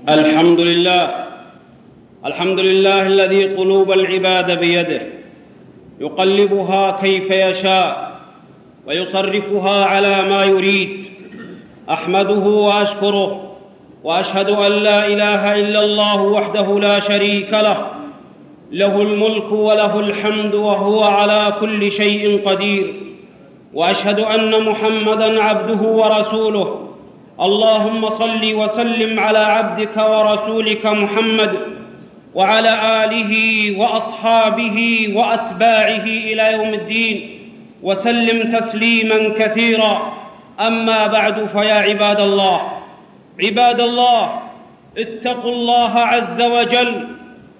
الحمد لله الذي قلوب العباد بيده يقلبها كيف يشاء ويصرفها على ما يريد. أحمده وأشكره وأشهد أن لا إله إلا الله وحده لا شريك له، له الملك وله الحمد وهو على كل شيء قدير. وأشهد أن محمدًا عبده ورسوله. اللهم صل وسلم على عبدك ورسولك محمد وعلى آله وأصحابه وأتباعه إلى يوم الدين، وسلم تسليماً كثيراً. أما بعد، فيا عباد الله، اتقوا الله عز وجل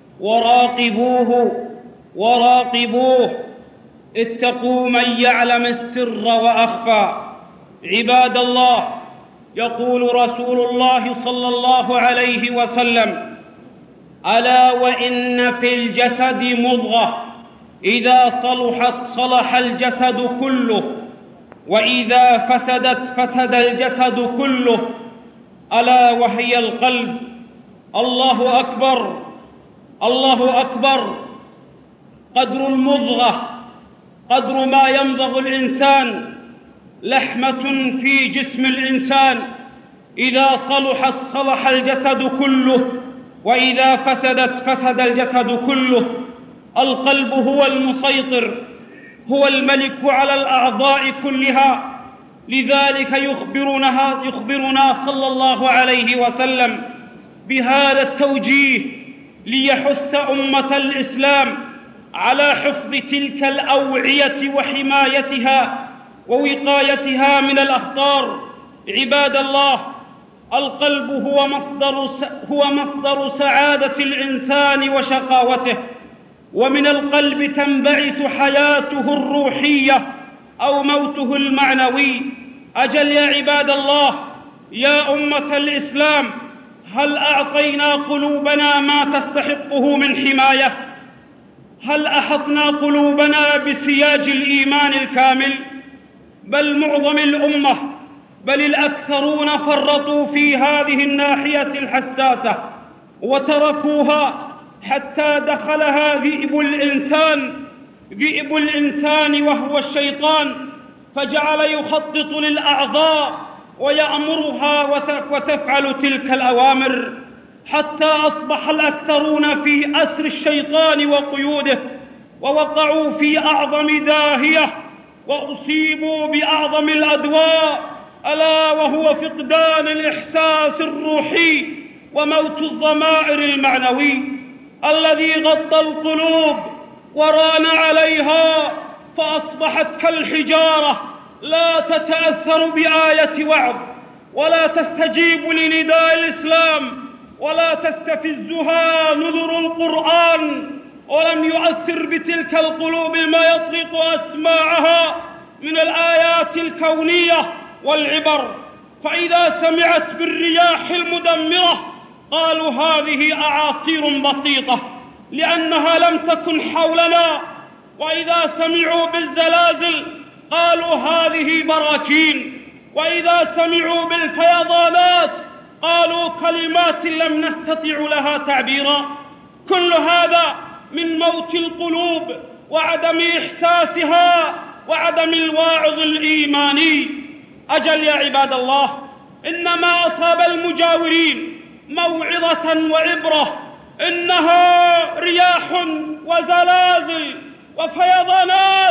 وراقبوه. اتقوا من يعلم السر وأخفى. عباد الله، يقول رسول الله صلى الله عليه وسلم: ألا وإن في الجسد مضغة إذا صلحت صلح الجسد كله، وإذا فسدت فسد الجسد كله، ألا وهي القلب. الله أكبر، الله أكبر. قدر المضغة قدر ما يمضغ الإنسان، لحمة في جسم الإنسان، إذا صلحت صلح الجسد كله، وإذا فسدت فسد الجسد كله. القلب هو المسيطر، هو الملك على الأعضاء كلها. لذلك يخبرنا صلى الله عليه وسلم بهذا التوجيه ليحث أمة الإسلام على حفظ تلك الأوعية وحمايتها ووقايتها من الأخطار. عباد الله، القلب هو مصدر سعادة الإنسان وشقاوته، ومن القلب تنبعث حياته الروحية أو موته المعنوي. أجل يا عباد الله، يا أمة الإسلام، هل أعطينا قلوبنا ما تستحقه من حماية؟ هل أحطنا قلوبنا بسياج الإيمان الكامل؟ بل معظم الأمة، بل الأكثرون فرطوا في هذه الناحية الحساسة وتركوها حتى دخلها ذئب الإنسان وهو الشيطان، فجعل يخطط للأعضاء ويأمرها وتفعل تلك الأوامر، حتى أصبح الأكثرون في أسر الشيطان وقيوده، ووقعوا في أعظم داهية وأصيبوا بأعظم الأدواء، ألا وهو فقدان الإحساس الروحي وموت الضمائر المعنوي الذي غطى القلوب وران عليها، فأصبحت كالحجارة لا تتأثر بآية وعظ، ولا تستجيب لنداء الإسلام، ولا تستفزها نذر القرآن، ولم يؤثر بتلك القلوب ما يطرق أسماعها من الآيات الكونية والعبر. فإذا سمعت بالرياح المدمرة قالوا هذه أعاصير بسيطة لأنها لم تكن حولنا، وإذا سمعوا بالزلازل قالوا هذه براكين، وإذا سمعوا بالفيضانات قالوا كلمات لم نستطع لها تعبيرا. كل هذا من موت القلوب وعدم إحساسها وعدم الواعظ الإيماني. أجل يا عباد الله، إنما أصاب المجاورين موعظة وعبرة، إنها رياح وزلازل وفيضانات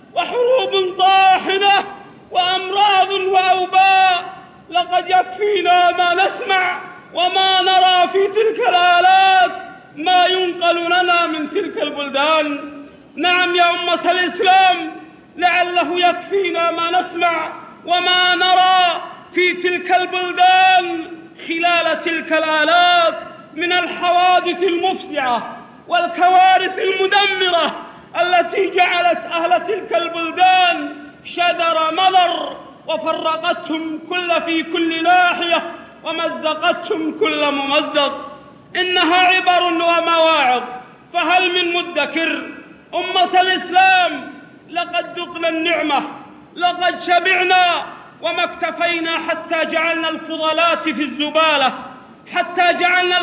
وحروب طاحنة وأمراض وأوباء. لقد يكفينا ما نسمع وما نرى في تلك الآلات، ما ينقل لنا من تلك البلدان. نعم يا أمة الإسلام، لعله يكفينا ما نسمع وما نرى في تلك البلدان خلال تلك الآلات من الحوادث المفزعة والكوارث المدمرة التي جعلت أهل تلك البلدان شذر مذر، وفرقتهم في كل ناحية، ومزقتهم كل ممزق. إنها عبر ومواعظ، فهل من مدكر؟ أمة الإسلام، لقد ذقنا النعمة، لقد شبعنا، وما اكتفينا حتى جعلنا الفضلات في الزبالة، حتى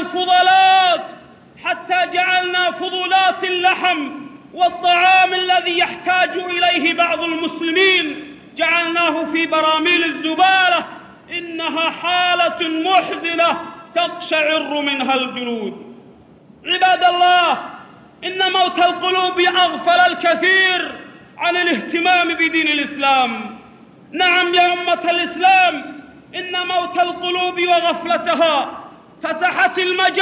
جعلنا فضولات اللحم والطعام الذي يحتاج إليه بعض المسلمين جعلناه في براميل الزبالة. إنها حالة محزنة تقشعر منها الجلود. عباد الله، إن موت القلوب أغفل الكثير عن الاهتمام بدين الإسلام. نعم يا أمة الإسلام، إن موت القلوب وغفلتها فتحت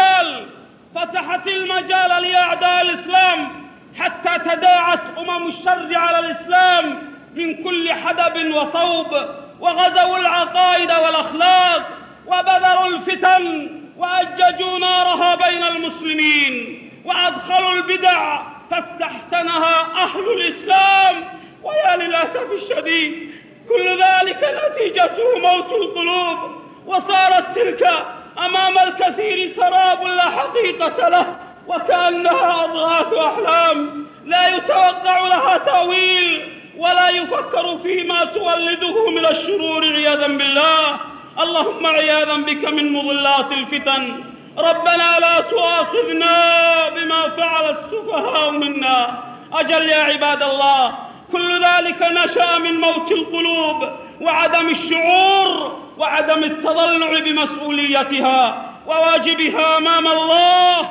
المجال لأعداء الإسلام حتى تداعت الشر على الإسلام من كل حدب وصوب، وغزوا العقائد والأخلاق، وبذروا الفتن، وأججوا نارها بين المسلمين، وأدخلوا البدع فاستحسنها أهل الإسلام. ويا للأسف الشديد كل ذلك نتيجته موت القلوب، وصارت تلك أمام الكثير سراب لا حقيقة له، وكأنها أضغاث أحلام لا يتوقع لها تأويل ولا يفكر فيما تولده من الشرور عياذا بالله. اللهم عياذا بك من مضلات الفتن. ربنا لا تؤاخذنا بما فعل السفهاء منا. أجل يا عباد الله، كل ذلك نشأ من موت القلوب وعدم الشعور وعدم التضلع بمسؤوليتها وواجبها أمام الله،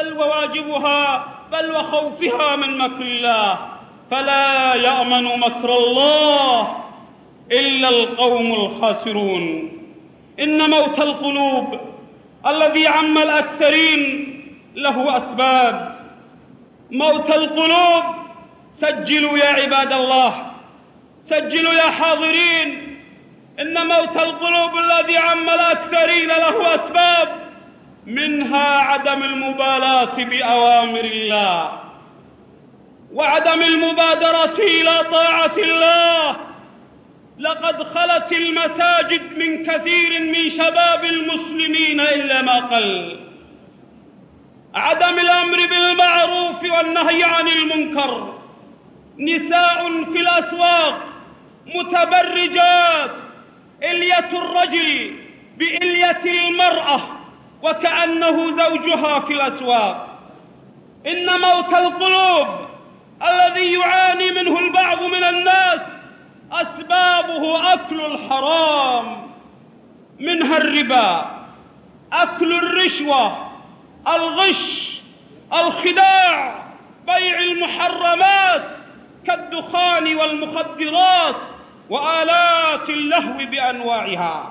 بل وخوفها من مكر الله. فلا يأمن مكر الله إلا القوم الخاسرون. إن موت القلوب الذي عم الأكثرين له أسباب. موت القلوب، سجلوا يا عباد الله، سجلوا يا حاضرين، إن موت القلوب الذي عم الأكثرين له أسباب، منها عدم المبالاة بأوامر الله، وعدم المبادرة إلى طاعة الله. لقد خلت المساجد من كثير من شباب المسلمين إلا ما قل. عدم الأمر بالمعروف والنهي عن المنكر. نساء في الأسواق متبرجات، إلية الرجل بإلية المرأة وكأنه زوجها في الأسواق. إن موت القلوب الذي يعاني منه البعض من الناس أسبابه أكل الحرام، منها الربا، أكل الرشوة، الغش، الخداع، بيع المحرمات كالدخان والمخدرات وآلات اللهو بأنواعها.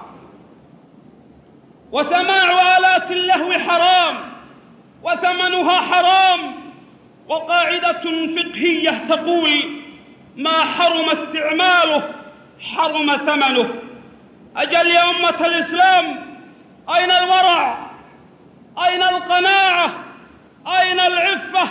وسماع آلات اللهو حرام وثمنها حرام، وقاعدة فقهية تقول: ما حرم استعماله حرم ثمنه. أجل يا أمة الإسلام، أين الورع؟ أين القناعة؟ أين العفة؟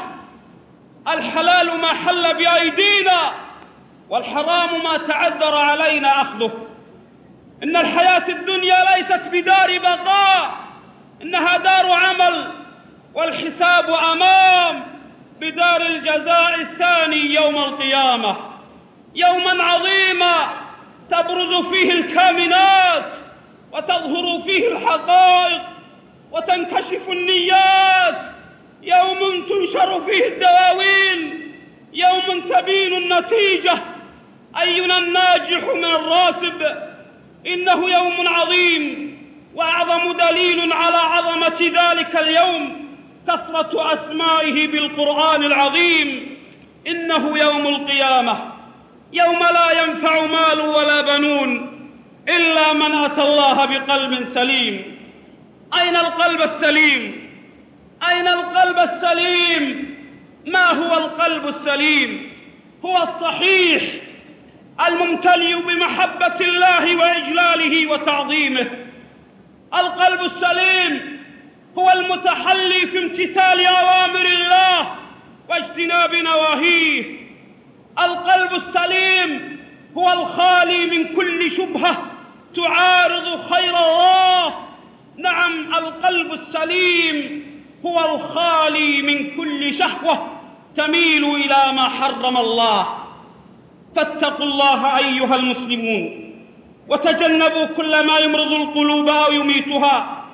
الحلال ما حل بأيدينا، والحرام ما تعذر علينا أخذه. إن الحياة الدنيا ليست بدار بقاء، إنها دار عمل، والحساب أمام بدار الجزاء الثاني يوم القيامة، يوما عظيما تبرز فيه الكامنات وتظهر فيه الحقائق وتنكشف النيات، يوم تنشر فيه الدواوين، يوم تبين النتيجة أينا الناجح من الراسب. إنه يوم عظيم، وأعظم دليل على عظمة ذلك اليوم كثرة أسمائه بالقرآن العظيم. إنه يوم القيامة، يوم لا ينفع مال ولا بنون إلا من أتى الله بقلب سليم. أين القلب السليم؟ أين القلب السليم؟ ما هو القلب السليم؟ هو الصحيح الممتلئ بمحبة الله وإجلاله وتعظيمه. القلب السليم هو المتحلي في امتثال أوامر الله واجتناب نواهيه. القلب السليم هو الخالي من كل شبهة تعارض خير الله. نعم، القلب السليم هو الخالي من كل شهوة تميل إلى ما حرم الله. فاتقوا الله أيها المسلمون، وتجنبوا كل ما يمرض القلوب أو يميتها،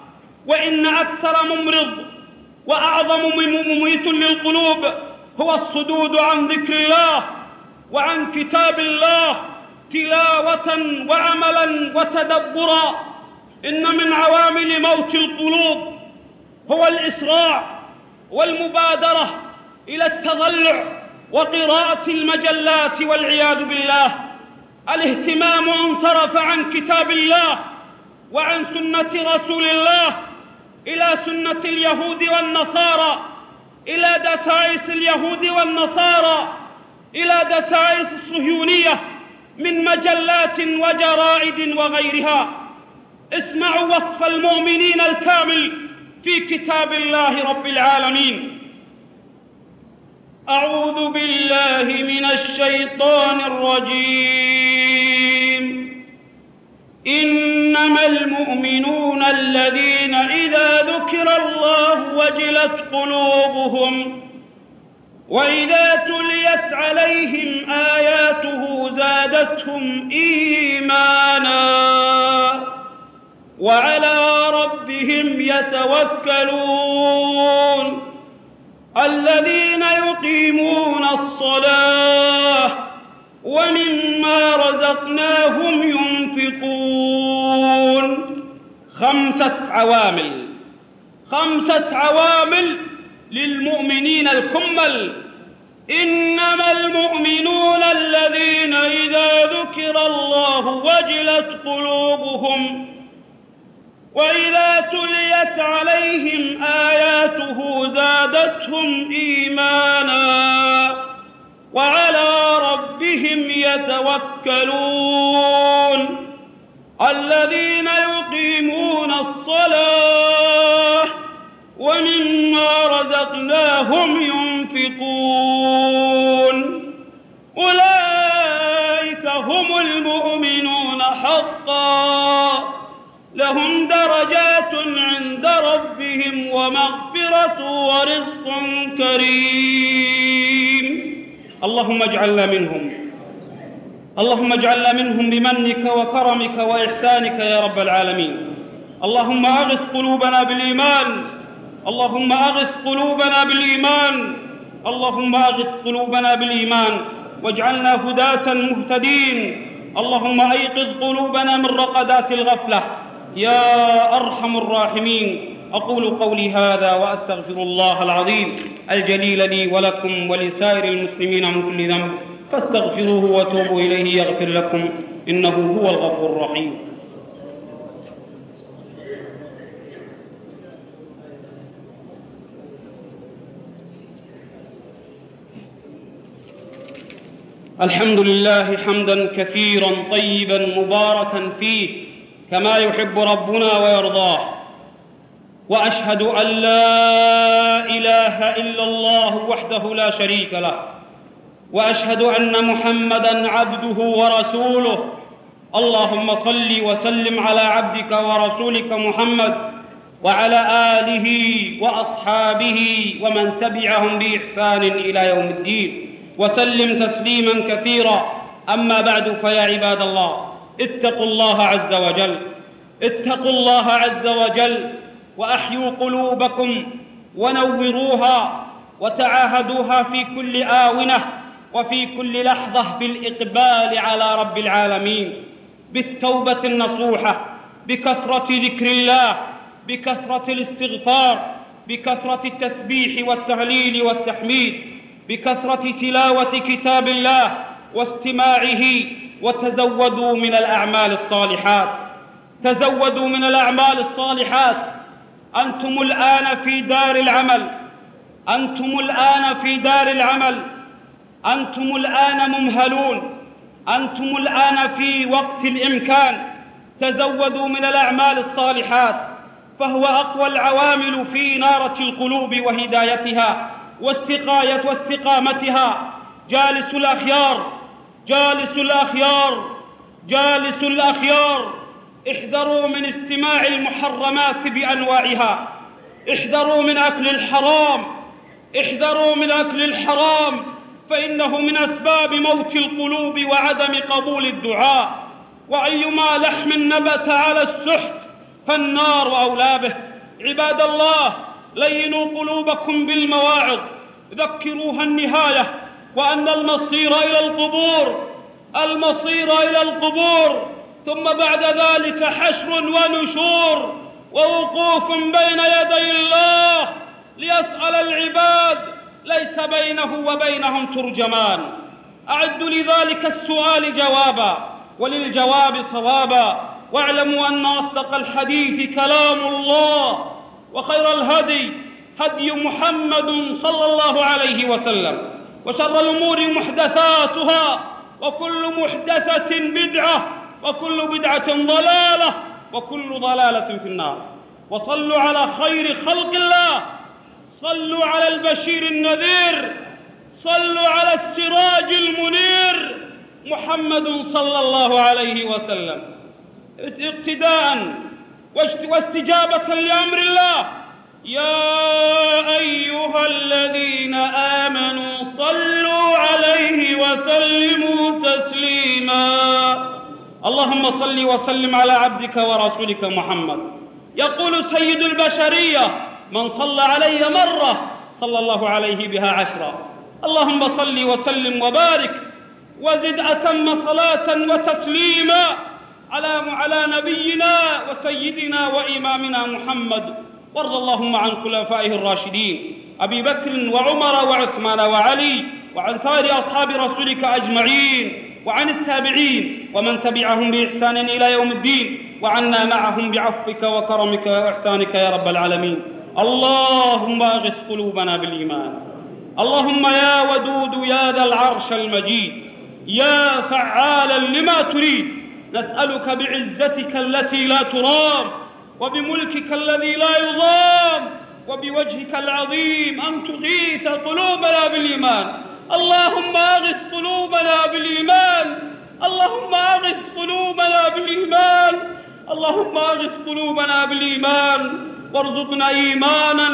وإن أكثر ممرض وأعظم مميت للقلوب هو الصدود عن ذكر الله وعن كتاب الله تلاوة وعملا وتدبرا. إن من عوامل موت القلوب هو الإسراع والمبادرة إلى التضلع وقراءة المجلات والعياذ بالله. الاهتمام انصرف عن كتاب الله وعن سنة رسول الله إلى سنة اليهود والنصارى، إلى دسائس اليهود والنصارى، إلى دسائس الصهيونية من مجلات وجرائد وغيرها. اسمعوا وصف المؤمنين الكامل في كتاب الله رب العالمين: أعوذ بالله من الشيطان الرجيم. إنما المؤمنون الذين إذا ذكر الله وجلت قلوبهم وإذا تليت عليهم آياته زادتهم إيمانا وعلى ربهم يتوكلون. الذين يقيمون الصلاة ومما رزقناهم ينفقون. 5 عوامل للمؤمنين الكمل. إنما المؤمنون الذين إذا ذكر الله وجلت قلوبهم وإذا تليت عليهم آياته زادتهم إيمانا وعلى ربهم يتوكلون. الذين يقيمون الصلاة ومما رزقناهم ينفقون. أولئك هم المؤمنون حقا، لهم درجات عند ربهم ومغفرة ورزق كريم. اللهم اجعلنا منهم، اللهم اجعلنا منهم بمنك وكرمك وإحسانك يا رب العالمين. اللهم أغث قلوبنا بالإيمان، اللهم أغث قلوبنا بالإيمان، اللهم أغث قلوبنا بالإيمان واجعلنا هداة مهتدين. اللهم أيقظ قلوبنا من رقدات الغفلة يا أرحم الراحمين. أقول قولي هذا وأستغفر الله العظيم الجليل لي ولكم ولسائر المسلمين من كل ذنب فاستغفروه وتوبوا إليه يغفر لكم إنه هو الغفور الرحيم. الحمد لله حمدا كثيرا طيبا مباركا فيه كما يحب ربنا ويرضاه، وأشهد أن لا إله إلا الله وحده لا شريك له، وأشهد أن محمدًا عبده ورسوله. اللهم صل وسلم على عبدك ورسولك محمد وعلى آله وأصحابه ومن تبعهم بإحسان إلى يوم الدين، وسلم تسليما كثيرا. أما بعد، فيا عباد الله، اتقوا الله عز وجل، اتقوا الله عز وجل، وأحيوا قلوبكم ونوروها وتعاهدوها في كل آونة وفي كل لحظة بالإقبال على رب العالمين، بالتوبة النصوحة، بكثرة ذكر الله، بكثرة الاستغفار، بكثرة التسبيح والتهليل والتحميد، بكثرة تلاوة كتاب الله واستماعه. وتزودوا من الأعمال الصالحات، تزودوا من الأعمال الصالحات. أنتم الآن في دار العمل، أنتم الآن في دار العمل، أنتم الآن ممهلون، أنتم الآن في وقت الإمكان. تزودوا من الأعمال الصالحات، فهو أقوى العوامل في إنارة القلوب وهدايتها واستقامتها. جالس الأخيار، جالس الأخيار، جالس الأخيار. احذروا من استماع المحرمات بأنواعها، احذروا من أكل الحرام، احذروا من أكل الحرام، فإنه من أسباب موت القلوب وعدم قبول الدعاء. وأيما لحم نبت على السحت فالنار أولى به، عباد الله، لينوا قلوبكم بالمواعظ، ذكروها النهاية، وأن المصير إلى القبور، المصير إلى القبور، ثم بعد ذلك حشر ونشور ووقوف بين يدي الله ليسأل العباد ليس بينه وبينهم ترجمان. أعدوا لذلك السؤال جوابا وللجواب صوابا، واعلموا أن أصدق الحديث كلام الله، وخير الهدي هدي محمد صلى الله عليه وسلم، وشر الأمور محدثاتها، وكل محدثة بدعة، وكل بدعة ضلالة، وكل ضلالة في النار. وصلوا على خير خلق الله، صلوا على البشير النذير، صلوا على السراج المنير محمد صلى الله عليه وسلم، اقتداء واستجابة لأمر الله. يا أيها الذين آمنوا صلوا عليه وسلموا تسليما. اللهم صل وسلم على عبدك ورسولك محمد. يقول سيد البشرية: من صلى علي مرة صلى الله عليه بها 10. اللهم صل وسلم وبارك وزد أتم صلاة وتسليما على نبينا وسيدنا وإمامنا محمد. وارض اللهم عن خلفائه الراشدين أبي بكر وعمر وعثمان وعلي، وعن سائر أصحاب رسولك أجمعين، وعن التابعين ومن تبعهم بإحسان إلى يوم الدين، وعنا معهم بعفوك وكرمك وإحسانك يا رب العالمين. اللهم أغث قلوبنا بالإيمان. اللهم يا ودود يا ذا العرش المجيد، يا فعالا لما تريد، نسألك بعزتك التي لا ترام، وبملكك الذي لا يضام، وبوجهك العظيم أن تغيث قلوبنا بالإيمان. اللهم أغث قلوبنا بالإيمان، اللهم أغث قلوبنا بالإيمان، اللهم أغث قلوبنا بالإيمان، وارزقنا إيمانا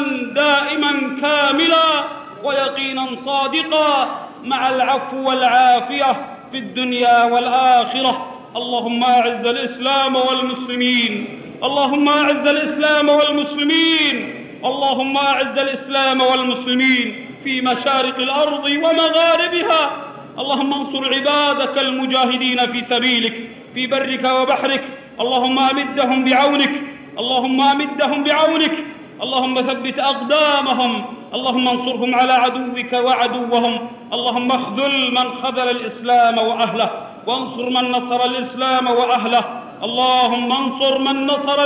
دائما كاملا ويقينا صادقا مع العفو والعافية في الدنيا والآخرة. اللهم أعز الإسلام والمسلمين، اللهم أعز الإسلام والمسلمين، اللهم أعز الإسلام والمسلمين في مشارق الأرض ومغاربها. اللهم انصر عبادك المجاهدين في سبيلك في برك وبحرك. اللهم أمدهم بعونك، اللهم أمدهم بعونك، اللهم ثبت أقدامهم، اللهم انصرهم على عدوك وعدوهم. اللهم اخذل من خذل الإسلام وأهله، وانصر من نصر الإسلام وأهله. اللهم انصر من نصر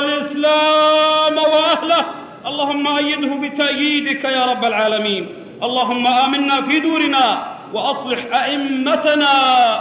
الإسلام وأهله، اللهم أيده بتأييدك يا رب العالمين. اللهم آمنا في دورنا، وأصلح أئمتنا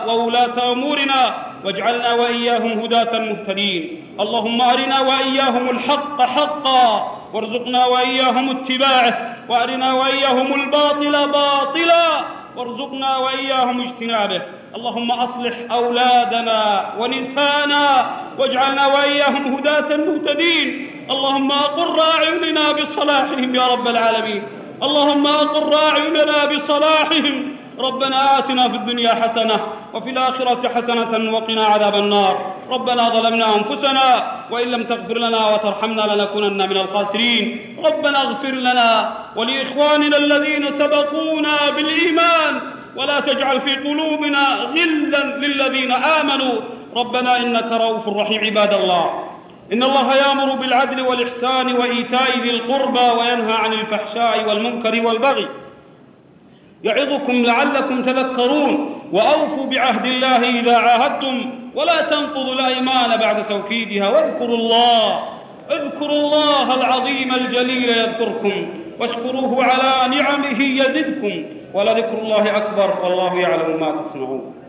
وولاة أمورنا، واجعلنا وإياهم هداة مهتدين. اللهم أرنا وإياهم الحق حقا، وارزقنا وإياهم اتباعه، وأرنا وإياهم الباطل باطلا، وارزقنا وإياهم اجتنابه. اللهم أصلح أولادنا ونسانا، واجعلنا وإياهم هداة مهتدين. اللهم أقر أعيننا بصلاحهم يا رب العالمين، اللهم أقر أعيننا بصلاحهم. ربنا آتنا في الدنيا حسنة وفي الآخرة حسنة وقنا عذاب النار. ربنا ظلمنا أنفسنا وإن لم تغفر لنا وترحمنا لنكونن من الخاسرين. ربنا اغفر لنا ولإخواننا الذين سبقونا بالإيمان، ولا تجعل في قلوبنا غلا للذين آمنوا. ربنا إنك رؤوف رحيم. عباد الله، إن الله يأمر بالعدل والإحسان وإيتاء ذي القربى وينهى عن الفحشاء والمنكر والبغي، يعظكم لعلكم تذكرون. وأوفوا بعهد الله إذا عاهدتم، ولا تنقضوا الأيمان بعد توكيدها. اذكروا الله العظيم الجليل يذكركم، واشكروه على نعمه يزدكم، ولذكر الله أكبر والله يعلم ما تصنعون.